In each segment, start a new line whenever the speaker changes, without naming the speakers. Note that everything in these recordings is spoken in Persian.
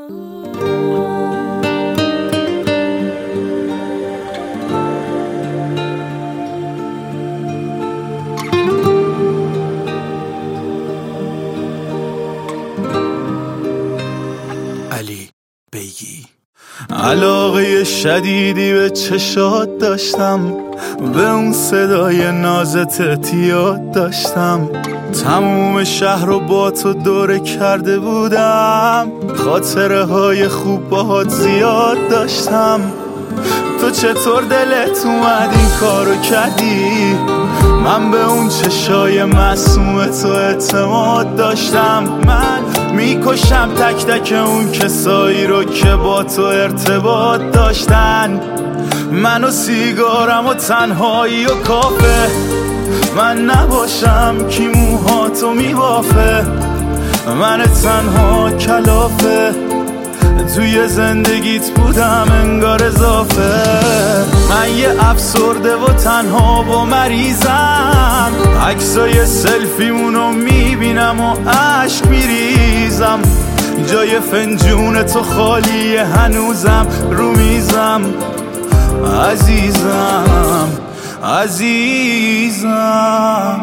علی بیگی. علاقه شدیدی به چشات داشتم، به اون صدای نازت اعتیاد داشتم. تموم شهر رو با تو دوره کرده بودم، خاطره های خوب باهات زیاد داشتم. تو چطور دلت اومد این کارو کردی؟ من به اون چشای معصوم تو اعتماد داشتم. من میکشم تک تک اون کسایی رو که با تو ارتباط داشتن. من و سیگارم و تنهایی و کافه، من نباشم کی موهاتو میبافه. من تنها کلافه توی زندگیت بودم انگار اضافه. من یه افسرده و تنها و مریضم، عکسای سلفیمونو میبینم و عشق میریزم. جای فنجون تو خالیه هنوزم رو میزم. عزیزم عزیزم.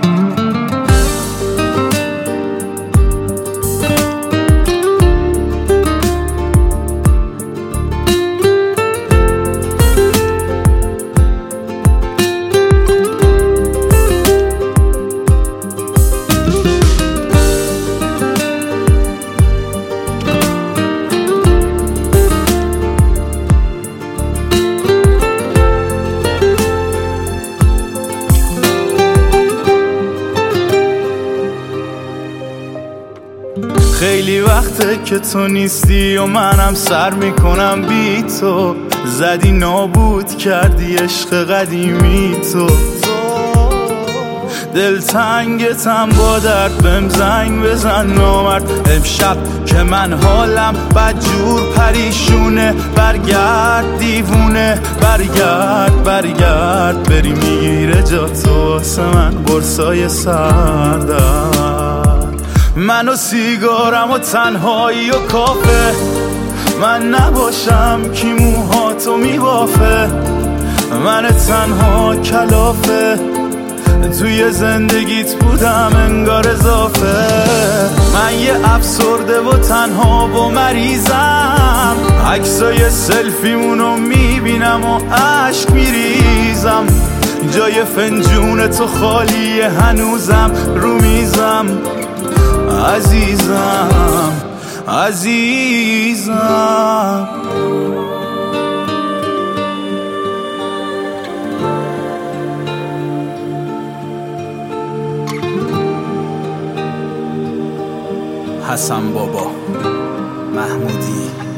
خیلی وقته که تو نیستی و منم سر میکنم بی تو. زدی نابود کردی عشق قدیمی تو. دلتنگتم با درد بهم زنگ بزن نامرد. امشب که من حالم بدجور پریشونه، برگرد دیوونه، برگرد بری میگیره جا تو واسه من برسای سردر. من و سیگارم و تنهایی و کافه، من نباشم کی موهاتو میبافه. من تنها کلافه توی زندگیت بودم انگار اضافه. من یه افسرده و تنها و مریضم، عکسای سلفیمونو میبینم و عشق میریزم. جای فنجون تو خالیه هنوزم رو میزم. عزیزم عزیزم. حسن بابا محمودی.